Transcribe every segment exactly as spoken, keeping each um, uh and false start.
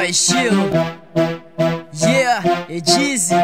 boy estilo. Yeah, Edizzy.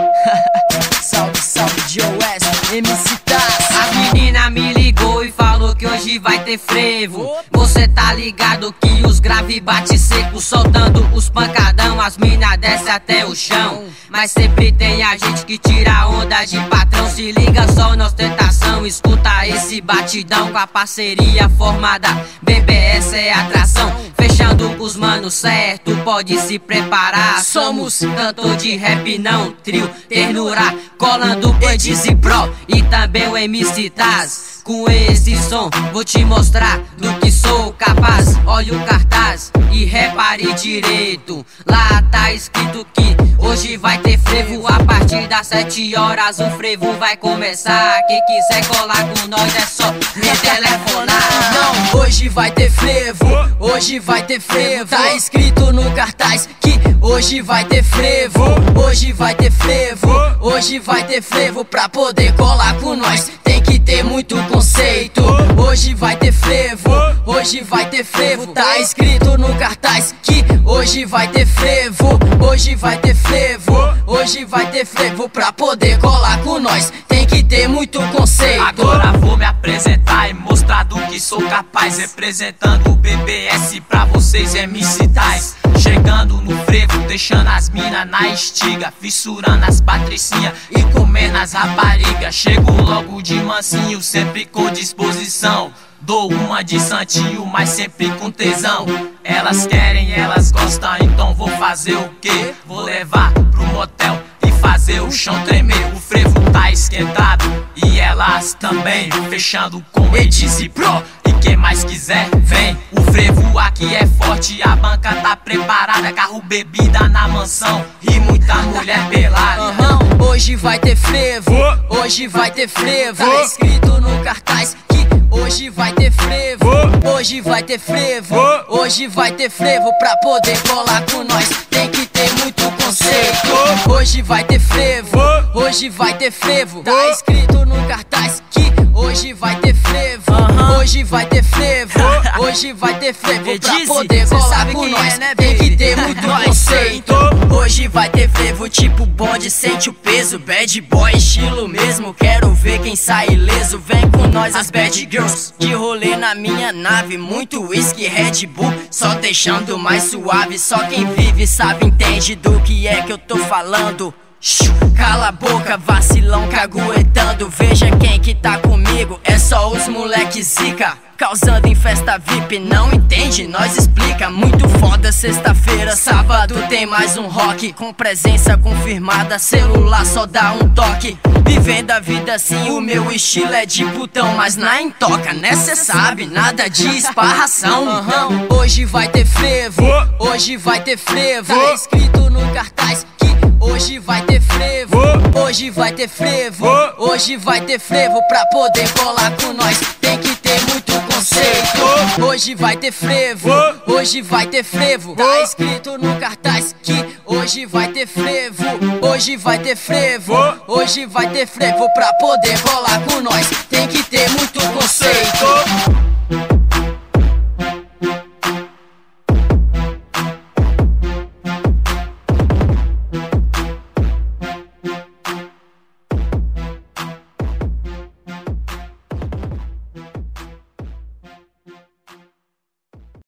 Salve, salve, Joe West, M C Taz. A menina me ligou e falou que hoje vai ter frevo. Você tá ligado que os grave bate seco, soltando os pancadão, as mina desce até o chão. Mas sempre tem a gente que tira onda de patrão. Se liga só na ostentação, escuta esse batidão. Com a parceria formada, B B S é atração. Fechando os manos certo, pode se preparar. Somos cantor de rap, não trio, ternura. Colando o Edizzy Pro e também o M C Taz. Com esse som vou te mostrar do que sou capaz. Olha o cartaz e repare direito. Lá tá escrito que hoje vai ter frevo. A partir das sete horas o frevo vai começar. Quem quiser colar com nós é só me telefonar. Não, hoje vai ter frevo, hoje vai ter frevo. Tá escrito no cartaz que hoje vai ter frevo. Hoje vai ter frevo, hoje vai ter frevo. Pra poder colar com nós tem que ter muito conceito. Hoje vai ter frevo, hoje vai ter frevo. Tá escrito no cartaz que hoje vai ter frevo. Hoje vai ter frevo, hoje vai ter frevo. Pra poder colar com nós tem que ter muito conceito. Agora vou me apresentar e mostrar do que sou capaz. Representando o B B S pra vocês, M C Taz. Chegando no frevo, deixando as mina na estiga, fissurando as patricinhas e comendo as raparigas. Chego logo de mansinho, sempre com disposição. Dou uma de santinho, mas sempre com tesão. Elas querem, elas gostam, então vou fazer o quê? Vou levar pro motel e fazer o chão tremer. O frevo tá esquentado e elas também. Fechando com Edizzy Pro e quem mais quiser vem. O frevo aqui é forte, a banca tá preparada. Carro, bebida na mansão e muita mulher pelada. Uhum. Hoje vai ter frevo, hoje vai ter frevo. Tá escrito no cartaz que hoje vai ter frevo. Hoje vai ter frevo, hoje vai ter frevo. Pra poder colar com nós tem que ter muito conceito. Hoje vai ter frevo, hoje vai ter frevo. Tá escrito no cartaz que hoje vai ter frevo. Hoje vai ter frevo, hoje vai ter frevo. Pra poder colar com nós tem que ter muito conceito. Hoje vai ter frevo, tipo bonde, sente o peso. Bad boy estilo mesmo, quero ver quem sai ileso. Vem com nós as bad girls, de rolê na minha nave. Muito whisky, Red Bull, só deixando mais suave. Só quem vive sabe, entende do que é que eu tô falando. Cala a boca, vacilão caguetando. Veja quem que tá comigo, é só os moleque zica. Causando em festa V I P, não entende? Nós explica. Muito foda, sexta-feira, sábado tem mais um rock. Com presença confirmada, celular só dá um toque. Vivendo a vida assim, o meu estilo é de putão. Mas na intoca, né cê sabe, nada de esparração. Uhum. Hoje vai ter frevo, hoje vai ter frevo. Tá escrito no cartaz que hoje vai ter frevo. Hoje vai ter frevo, hoje vai ter frevo. Pra poder colar com nós tem que ter muito conceito. Hoje vai ter frevo, hoje vai ter frevo. Tá escrito no cartaz que hoje vai ter frevo. Hoje vai ter frevo, hoje vai ter frevo. Pra poder colar com nós tem que ter muito conceito.